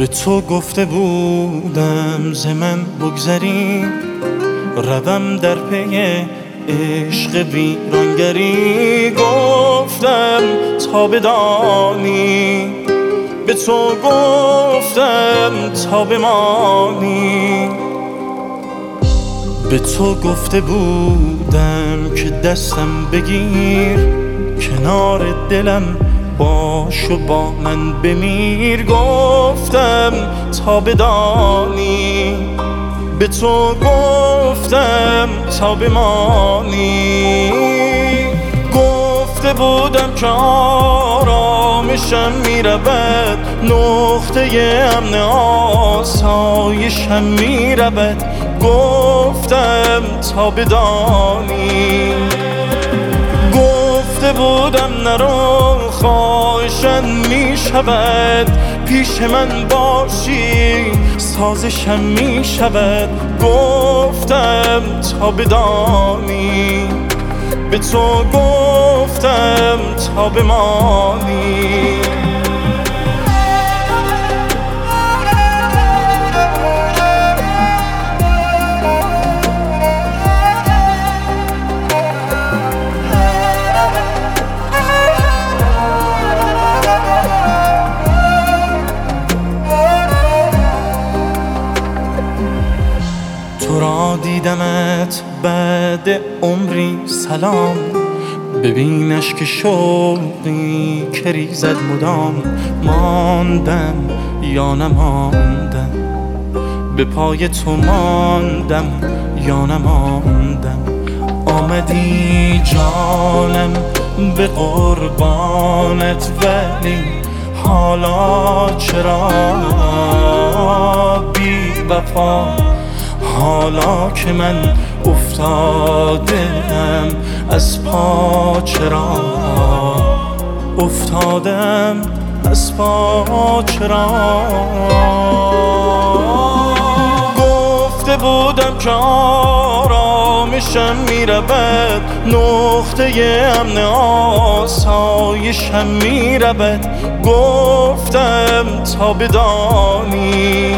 تو گفته بودم ز من بگذری، روم در پی عشق ویرانگری. گفتم تا بدانی، به تو گفتم تا بمانی. به تو گفته بودم که دستم بگیر، کنار دلم باش و با من بمیر. گفتم تا بدانی، به تو گفتم تا بمانی. گفته بودم که آرامشم میرود، نقطه امن آسایشم میرود. گفتم تا بدانی، گفته بودم نرو خواهشم میشود، پیش من باشی سازشم میشود. گفتم تا بدانی، به تو گفتم تا بمانی. تو را دیدمت بعد عمری سلام، ببینش که شوقی که ریزد مدام. ماندم یا نماندم، به پای تو ماندم یا نماندم. آمدی جانم به قربانت، ولی حالا چرا بی وفا؟ حالا که من افتادم از پا، چرا افتادم از پا؟ چرا گفته بودم که آرامشم میرود، نقطه امن آسایشم میرود. گفتم تا بدانی،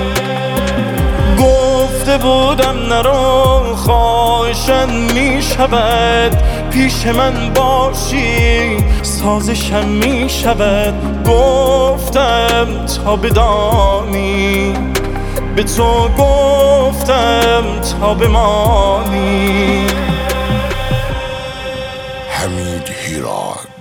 گفته بودم نرو خواهشم میشود، پیش من باشی سازشم میشود. گفتم تا بدانی، به تو گفتم تا بمانی. حمید هیراد.